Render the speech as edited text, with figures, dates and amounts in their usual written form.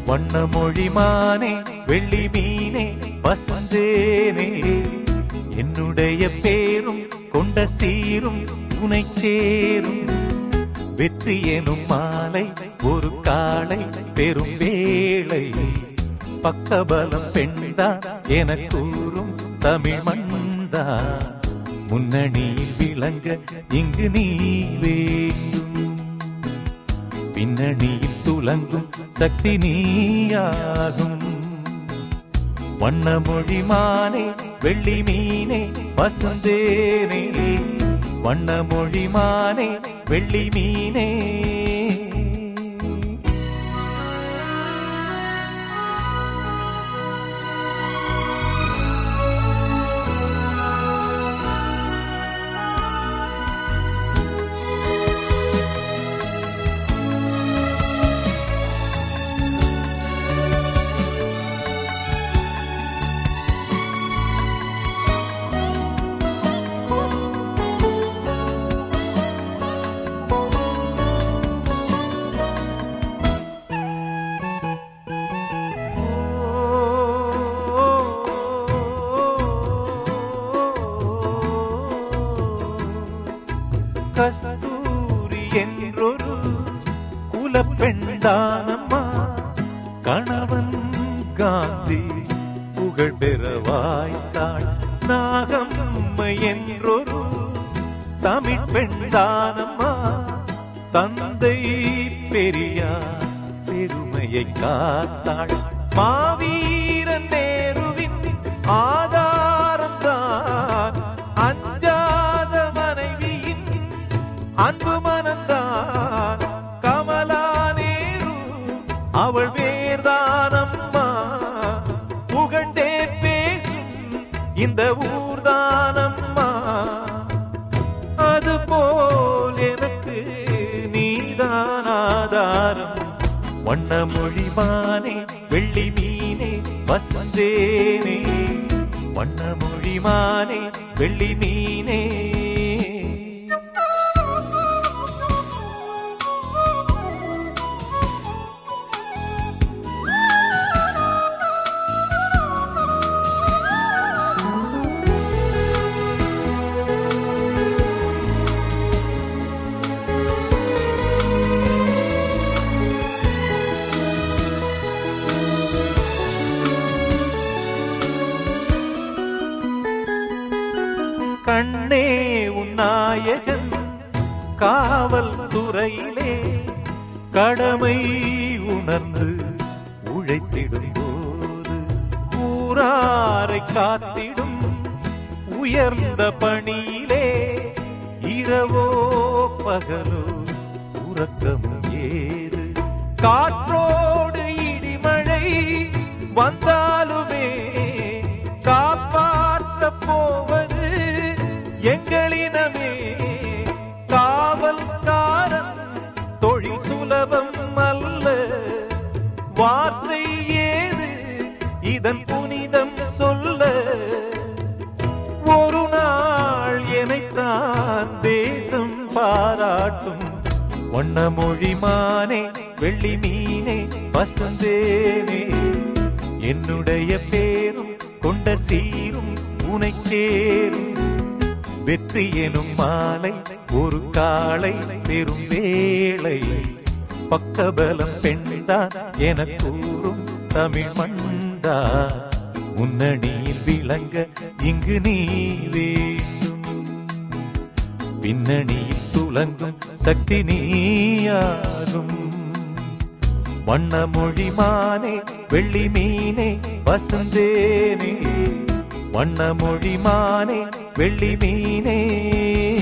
வண்ணமொழிமானே வெள்ளி மீனே வசந்தேனே, என்னுடைய பேரும் கொண்ட சீரும் உனை சேரும். வெற்றி எனும் மாலை ஒரு காலை பெரும் வேளை, பக்கபலம் பெண்தான் என கூறும் தமிழ் மண்தா. முன்னணியில் விளங்க இங்கு நீ வேண்டும், பின்னணியில் துலங்கும் சக்தி நீயாகும். வண்ணமொழிமானே வெள்ளி மீனே வசந்தேனே, வண்ணமொழிமானே வெள்ளி மீனே. கஸ்தூரி என்றொரு குலப்பெண்தானம்மா, கணவன் காந்தி புகழ் பெற வாய்த்தாள். நாகம்மை என்றொரு தமிழ் பெண்தானம்மா, தந்தை பெரியார் பெருமையை காத்தாள். மாவீரன் நேருவின் ஆதாரம் தான் அஞ்சாத மனைவியின் அன்பு மனந்தான். கமலா நேரு அவள் வேர்தானம்மா, புகழ்ந்தே பேசும் இந்த ஊர்தானம்மா. அதுபோல் எனக்கு நீதான் ஆதாரம். வண்ணமொழிமானே வெள்ளி மீனே வசந்தேனே, வண்ணமொழிமானே வெள்ளி மீனே. கண்ணே உன் நாயகன் காவல் துறையிலே கடமை உணர்ந்து உழைத்திடும் போது, ஊராரை காத்திடும் உயர்ந்த பணியிலே இரவோ பகலோ உறக்கமும் ஏது. காற்றோடு இடிமழை வந்தாலுமே காப்பாற்ற போவது எங்களினமே. காவல்காரன் தொழில் சுலபம் அல்ல, வார்த்தை ஏது இதன் புனிதம் சொல்ல. ஒரு நாள் எனைத்தான் தேசம் பாராட்டும். வண்ணமொழிமானே வெள்ளி மீனே வசந்தேனே, என்னுடைய பேரும் கொண்ட சீரும் உனை சேரும். வெற்றி எனும் மாலை ஒரு காலை பெரும் வேளை, பக்கபலம் பெண்தான் என கூறும் தமிழ் மண்தா. முன்னணியில் விளங்க இங்கு நீ வேண்டும், பின்னணியில் துலங்கும் சக்தி நீயாகும். வண்ணமொழிமானே வெள்ளி மீனே வசந்தேனே, வண்ணமொழிமானே வெள்ளி மீனே.